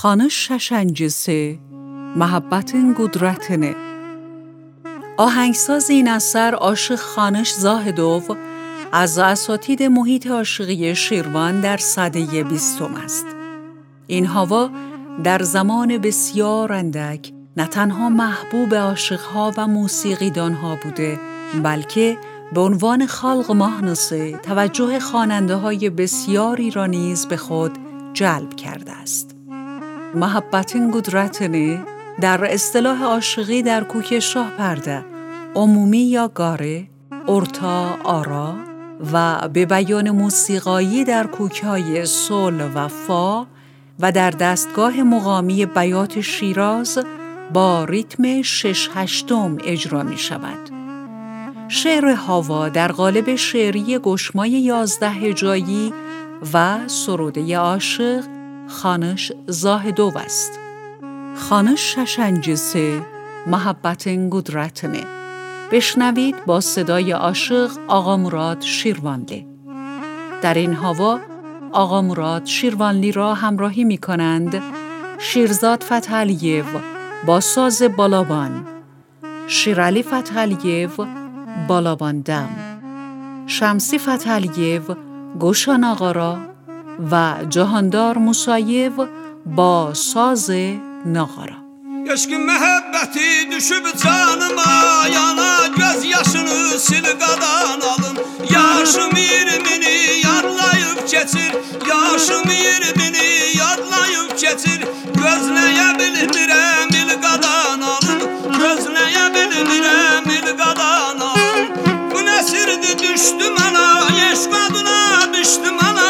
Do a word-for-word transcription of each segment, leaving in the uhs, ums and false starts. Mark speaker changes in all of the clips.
Speaker 1: خانش ششنجسی محبتن قدرتنه. آهنگساز این اثر عاشق خانش زاهدوف از اساتید محیط عاشقی شیروان در سده بیستم است. این هوا در زمان بسیار اندک نه تنها محبوب عاشقها و موسیقیدانها بوده، بلکه به عنوان خلق ماهنسه توجه خواننده های بسیاری را نیز به خود جلب کرده است. محبتن قدرتنه در اصطلاح عاشقی در کوک شاه پرده عمومی یا گاره، ارتا، آرا و به بیان موسیقایی در کوکهای سول و فا و در دستگاه مقامی بیات شیراز با ریتم شش هشتم اجرا می شود. شعر هاوا در قالب شعری گشمای یازده هجایی و سروده عاشق خانش زاهدوف است. خانش ششنجسی محبتن قدرتنه. بشنوید با صدای عاشق آقا مراد شیروانلی. در این هوا آقا مراد شیروانلی را همراهی می کنند شیرزاد فتحعلیف با ساز بالابان، شیرعلی فتحعلیف بالابان دم، شمسی فتحعلیف گوشان ناقارا و جهاندار موساییف با ساز ناقارا.
Speaker 2: Eşk məhəbbəti düşüb canıma, yana göz yaşını sil qadan alım. Yaşım iyirmini yadlayıb keçir, yaşım iyirmini yadlayıb keçir. Gözləyə bilmirəm il qadan alım, gözləyə bilmirəm il qadan alım. Bu nəsirdi düşdü mənə, eşq adına düşdü mənə.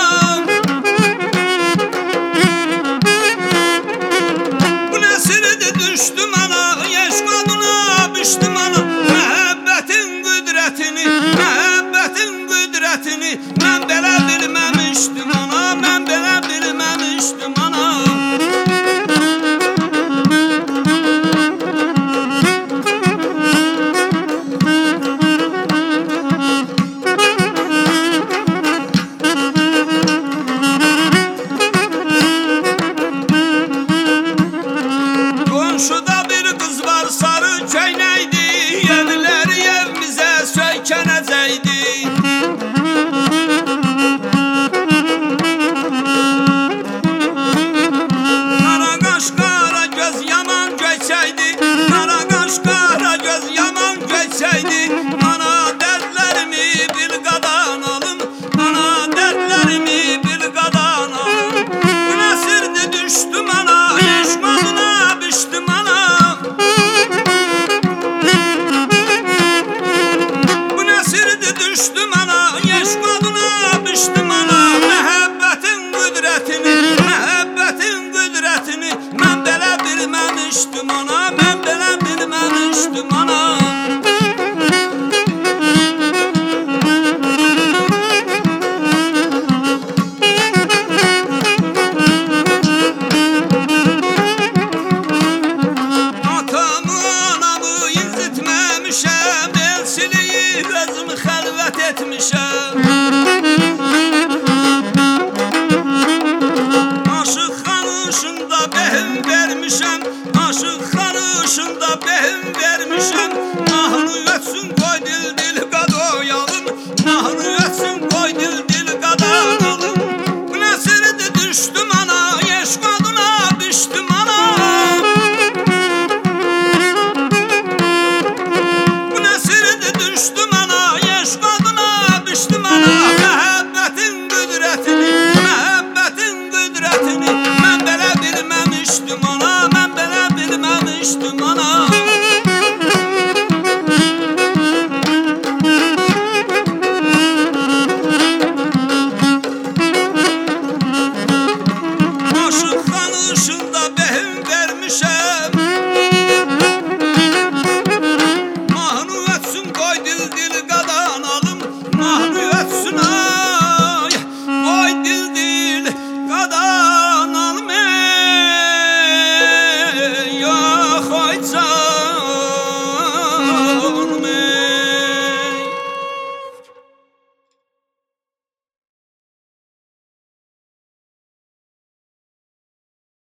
Speaker 2: Düşdüm ana, eşq adına düşdüm ana. Məhəbbətin qüdrətini, məhəbbətin qüdrətini mən belə bilməmişdim ana, mən belə bilməmişdim ana. Qonşuda bir qız var sarı köynəkdi, yeniləri evimizə söykənəcəkdi. Qara qaş, qara göz yaman göçəkdi, qara qaş, qara göz yaman göçəkdi. Ana dərdlərimi bil qadan alım, ana dərdlərimi bil qadan alım. Bu nəsirdi düşdüm ana, eşq adına düşdüm ana. Bu nəsirdi düşdüm ana, eşq adına düşdüm ana. Məhəbbətin qüdrətini, məhəbbətin qüdrətini mən belə bilməmişdim ana, mən belə bilməmişdim ana. Atamı, anamı incitməmişəm, elçiliyi özümü xəlvət etmişəm. Aşıq xanışında bəhim vermişəm,